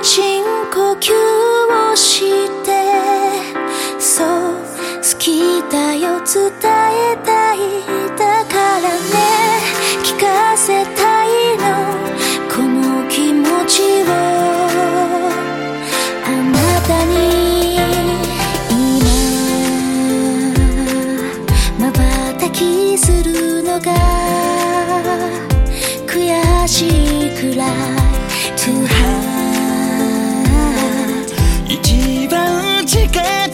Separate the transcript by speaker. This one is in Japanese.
Speaker 1: 深呼吸をしてそう好きだよ伝えたいだからね聞かせたいのこの気持ちをあなたに今瞬きするのが悔しいくらい Too high
Speaker 2: 一番近い